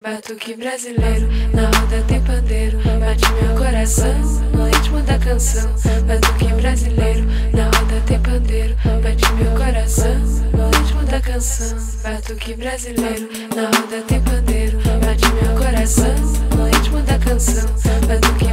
Batuque brasileiro, na roda tem pandeiro. Bate meu coração, no ritmo da canção. Batuque brasileiro, na roda tem pandeiro. Bate meu coração, no ritmo da canção. Batuque brasileiro, na roda tem pandeiro. Bate meu coração, no ritmo da canção. Batuque